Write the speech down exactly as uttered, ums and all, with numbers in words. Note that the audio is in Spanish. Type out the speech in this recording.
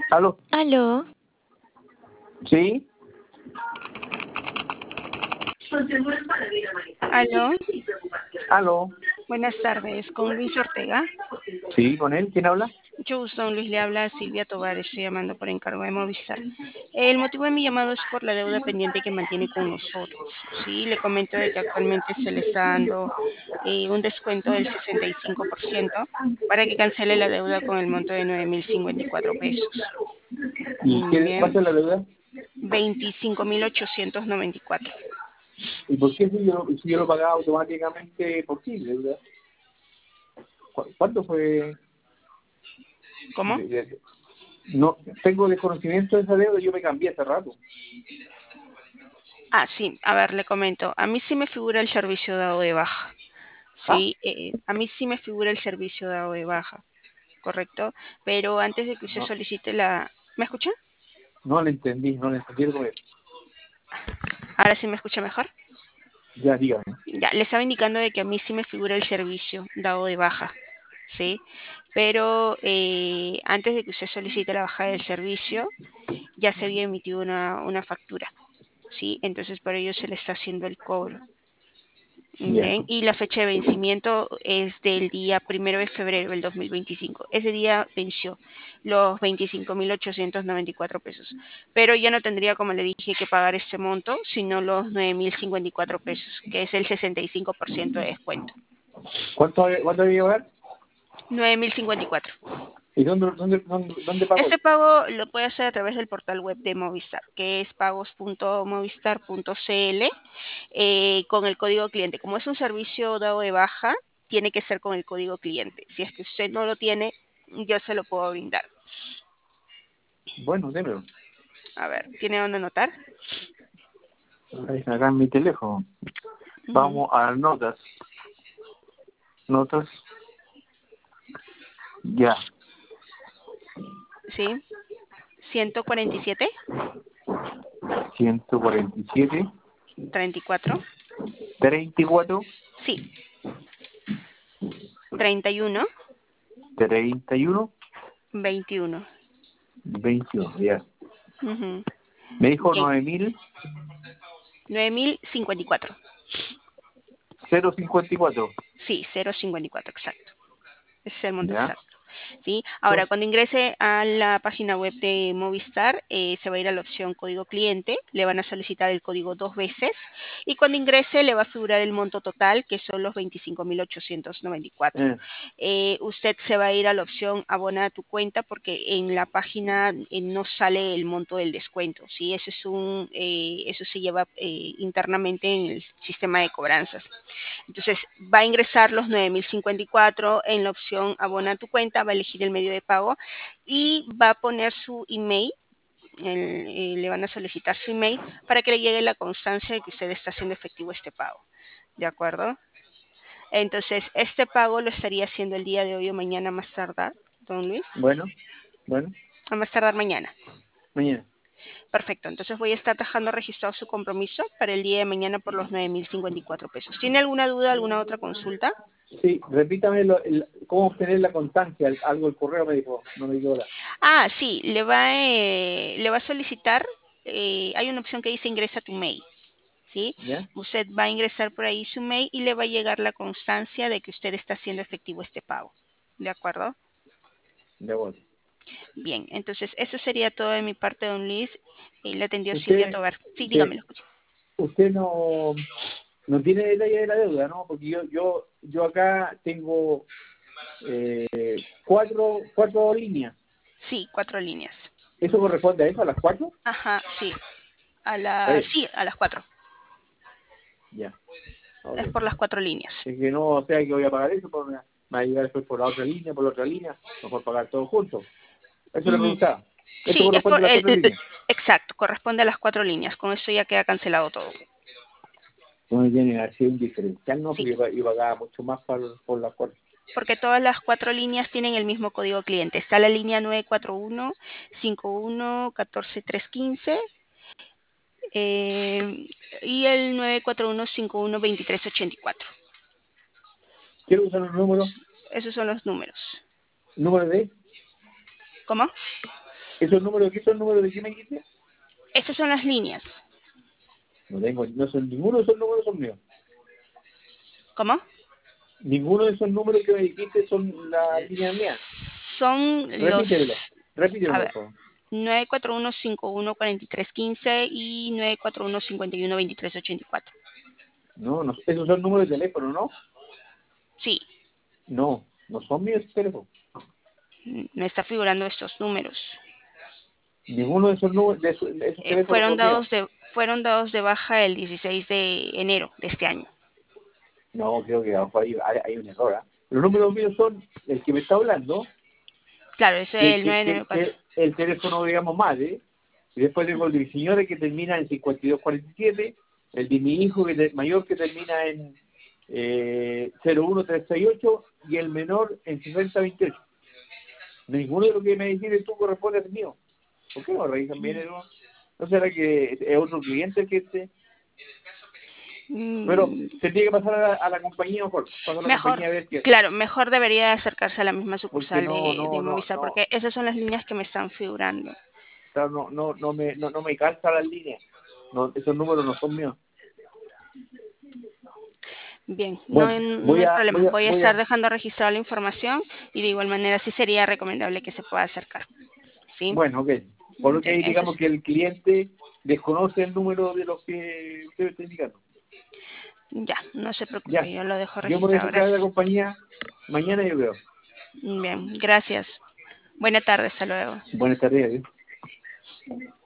¿Aló? Aló, ¿Sí? aló, ¿Aló? buenas tardes, con Luis Ortega. ¿Sí? ¿Con él? ¿Quién habla? Mucho gusto, don Luis, le habla Silvia Tovar, estoy llamando por encargo de Movistar. El motivo de mi llamado es por la deuda pendiente que mantiene con nosotros. Sí, le comento de que actualmente se le está dando eh, un descuento del sesenta y cinco por ciento para que cancele la deuda con el monto de nueve mil cincuenta y cuatro pesos. ¿Y Mm, qué, cuánto Bien, es la deuda? veinticinco mil ochocientos noventa y cuatro. ¿Y por qué si yo, si yo lo pagaba automáticamente por ti, deuda? ¿Cu- ¿Cuánto fue? ¿Cómo? de- de- No, tengo desconocimiento de esa deuda, yo me cambié hace rato. Ah, sí, a ver, le comento. A mí sí me figura el servicio dado de baja. ¿Ah? Sí, eh, a mí sí me figura el servicio dado de baja, ¿correcto? Pero antes de que usted No, solicite la... ¿Me escucha? no le entendí, no le entendí el comer. Ahora sí me escucha mejor. Ya, dígame. Ya, le estaba indicando de que a mí sí me figura el servicio dado de baja, ¿sí? Pero eh, antes de que usted solicite la baja del servicio, ya se había emitido una, una factura, ¿sí? Entonces por ello se le está haciendo el cobro. Ya. Bien, y la fecha de vencimiento es del día primero de febrero del dos mil veinticinco. Ese día venció los veinticinco mil ochocientos noventa y cuatro pesos. Pero ya no tendría, como le dije, que pagar este monto, sino los nueve mil cincuenta y cuatro pesos, que es el sesenta y cinco por ciento de descuento. ¿Cuánto, cuánto había que pagar? nueve mil cincuenta y cuatro. ¿Y dónde, dónde, dónde, dónde pago? Este pago lo puede hacer a través del portal web de Movistar, que es pagos punto movistar punto cl, eh, con el código cliente. Como es un servicio dado de baja, tiene que ser con el código cliente. Si es que usted no lo tiene, yo se lo puedo brindar. Bueno, démelo. A ver, ¿tiene dónde anotar? Ahí, acá en mi teléfono. Ujú. Vamos a notas. Notas. Ya. Sí, ciento cuarenta y siete, ciento cuarenta y siete. treinta y cuatro, treinta y cuatro. sí, treinta y uno, treinta y uno. veintiuno. veintiuno, ya. Ujú. Me dijo Bien, nueve mil nueve mil cincuenta y cuatro. cincuenta y cuatro. Sí, cero cincuenta y cuatro, exacto. Ese es el monto Ya. exacto. ¿Sí? Ahora, Entonces, cuando ingrese a la página web de Movistar, eh, se va a ir a la opción código cliente, le van a solicitar el código dos veces y cuando ingrese le va a figurar el monto total, que son los veinticinco mil ochocientos noventa y cuatro. eh, Eh, usted se va a ir a la opción abona a tu cuenta porque en la página eh, no sale el monto del descuento, ¿sí? Eso, es un, eh, eso se lleva eh, internamente en el sistema de cobranzas. Entonces va a ingresar los nueve mil cincuenta y cuatro en la opción abona tu cuenta, va a elegir el medio de pago y va a poner su email, el- eh, le van a solicitar su email para que le llegue la constancia de que usted está haciendo efectivo este pago. ¿De acuerdo? Entonces, este pago lo estaría haciendo el día de hoy o mañana más tardar, don Luis. bueno, bueno, A más tardar mañana. mañana. Perfecto, entonces voy a estar dejando registrado su compromiso para el día de mañana por los nueve mil cincuenta y cuatro pesos. ¿Tiene alguna duda, alguna otra consulta? Sí, repítame lo, el, cómo obtener la constancia. El- algo el correo me dijo, no me dijo ahora. Ah, sí, le va, eh, le va a solicitar, eh, hay una opción que dice ingresa tu mail, ¿sí? ¿Ya? Usted va a ingresar por ahí su mail y le va a llegar la constancia de que usted está haciendo efectivo este pago. ¿De acuerdo? De acuerdo. Bien, entonces eso sería todo de mi parte, don Luis. Eh, le atendió Silvia Usted, Tobar. Sí, que, dígamelo. usted no, no tiene detalle de la deuda, ¿no? Porque yo, yo, yo acá tengo eh, cuatro, cuatro líneas. Sí, cuatro líneas. ¿Eso corresponde a eso, a las cuatro? Ajá, sí. A la, Eh, sí, a las cuatro. ya. Ok. Es por las cuatro líneas. Es que no, o sea que voy a pagar eso, pues me va me va a llegar después por la otra línea, por la otra línea, mejor pagar todo junto. Eso le Ujú. preguntaba. ¿Esto Sí, es corresponde por a las el, cuatro el- el- líneas? exacto, corresponde a las cuatro líneas. Con eso ya queda cancelado todo. No tiene que hacer un diferencial, no, Sí, porque yo, yo pagaba mucho más por, por las cuatro. porque todas las cuatro líneas tienen el mismo código cliente. Está la línea nueve cuatro uno cinco uno uno cuatro tres uno cinco eh, y el nueve cuatro uno cinco uno dos tres ocho cuatro. Quiero usar los números, Esos son los números. número de ¿Cómo? ¿Esos números, qué son números de qué me dijiste? Estas son las líneas. No tengo, no son, ninguno de esos números son míos. ¿Cómo? Ninguno de esos números que me dijiste son las líneas mías. Son los... Repítemelo, repítemelo, A por ver, favor. nueve cuatro uno cinco uno cuatro tres uno cinco y nueve cuatro uno cinco uno dos tres ocho cuatro. No, no, esos son números de teléfono, ¿no? Sí, No, no son míos esos teléfonos. me está figurando estos números. Ninguno de esos números, de esos, de esos Eh, teléfonos fueron son míos. dados de fueron dados de baja el dieciséis de enero de este año. No, creo que abajo hay, hay, hay un error. ¿eh? Los números míos son el que me está hablando, Claro, ese que, es el que, que, nueve nueve cuatro. que el teléfono, digamos, madre, y después tengo el de mi señora que termina en cincuenta y dos cuarenta y siete, el de mi hijo que te- mayor que termina en eh, cero uno tres seis ocho y el menor en sesenta veintiocho. Ninguno de los que me dijiste tú corresponde al mío. ¿Por qué no revisan bien eso? ¿No será que es otro cliente el que esté? Pero Mm, se tiene que pasar a la, a la compañía mejor, pasar a la Mejor, compañía a ver qué, claro, mejor debería acercarse a la misma porque sucursal no, de, de no, no, Movistar, no, porque esas son las líneas que me están figurando. claro, no, no, no me, no, no me calza las líneas. No, esos números no son míos. Bien, no, Bueno, hay- no voy hay a, problema. voy a, Voy a voy estar a, dejando registrada la información y de igual manera sí sería recomendable que se pueda acercar. ¿Sí? bueno, ok. Por lo que Bien, ahí eso es, digamos que el cliente desconoce el número de los que usted está indicando. ya, no se preocupe, Ya, yo lo dejo yo me voy a registrado. acercar a la Gracias. compañía mañana yo veo. Bien, gracias. Buena tarde, hasta luego. Buenas tardes, adiós.